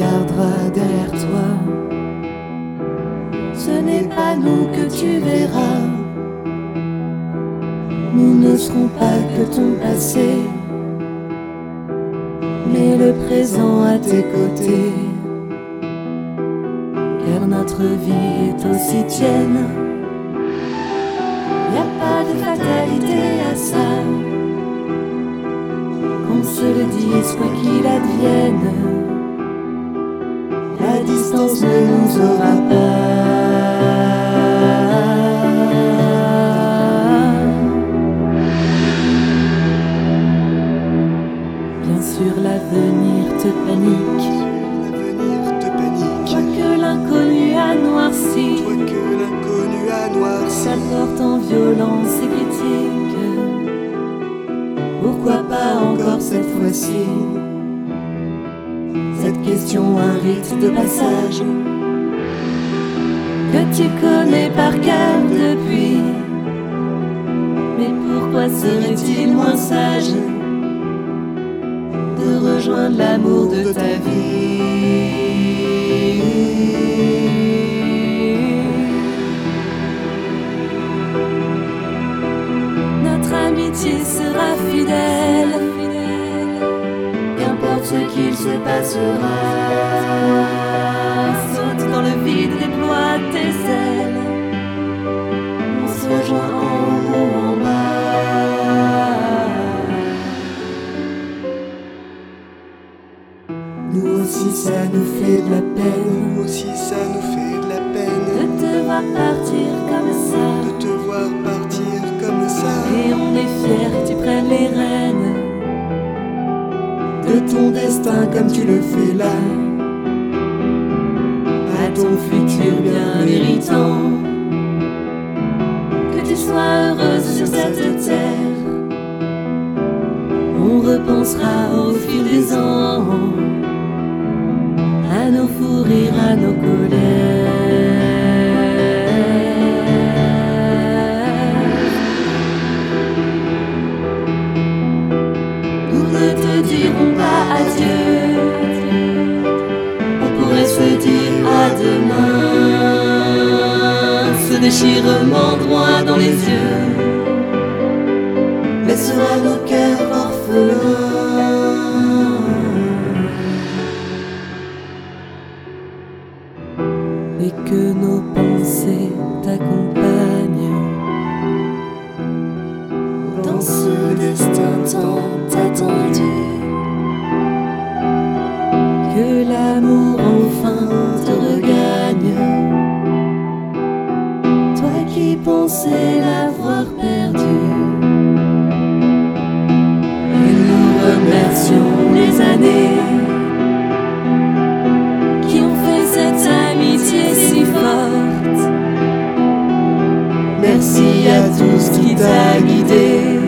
regarderas derrière toi. Ce n'est pas nous que tu verras. Nous ne serons pas que ton passé, mais le présent à tes côtés. Car notre vie est aussi tienne. Y a pas de fatalité à ça. Qu'on se le dise quoi qu'il advienne, la distance ne nous aura pas. Bien sûr l'avenir te panique, toi que l'inconnu a noirci, ça porte en violence et critique. Pourquoi pas encore cette fois-ci? Cette question, un rite de passage que tu connais par cœur depuis. Mais pourquoi serait-il moins sage de rejoindre l'amour de ta vie? Notre amitié sera fidèle, qu'importe ce qu'il se passera. Saute dans le vide, déploie tes ailes, on se rejoint en haut ou en bas. Nous aussi ça nous fait de la peine, Nous aussi ça nous fait de la peine de te voir partir comme ça. de te voir partir comme ça. Et on est fiers que tu prennes les rênes de ton destin comme tu le fais là, à ton futur bien méritant. Que tu sois heureuse sur cette terre, on repensera au fil des ans à nos fous rires, à nos colères. Nous ne te dirons pas adieu, on pourrait se dire à demain. Ce déchirement droit dans les yeux laissera nos cœurs orphelins. Et que nos pensées t'accompagnent dans ce destin tant attendu. Que l'amour enfin te regagne, toi qui pensais l'avoir perdu. Et nous remercions les années qui ont fait cette amitié si forte. Merci à tous qui t'a guidé